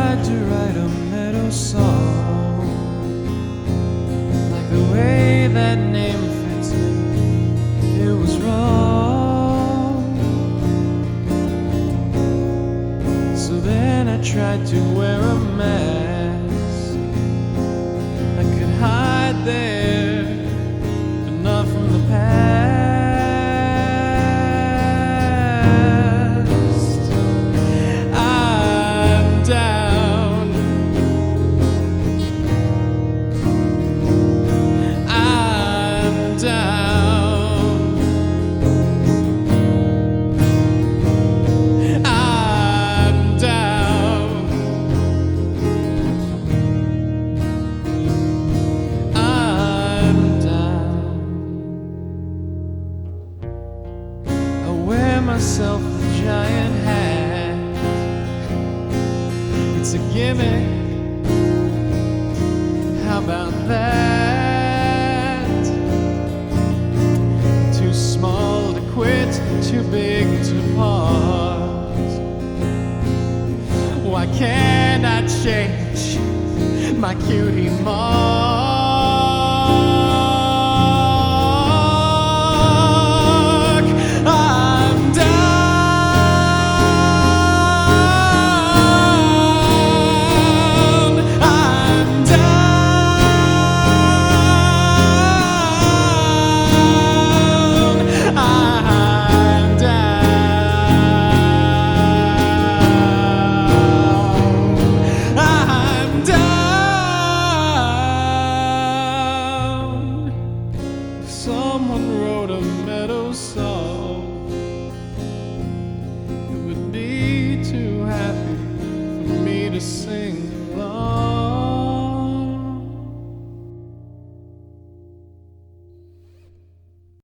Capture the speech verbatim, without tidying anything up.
tried to write a meadow song, like the way that name fits me, it was wrong. So then I tried to wear a mask. I could hide there, but not from the past. I'm down. I'm down. I'm down. I'm down. I wear myself a giant hat. It's a gimmick. How about that? Too small to quit, too big to part. Why can't I change my cutie mark?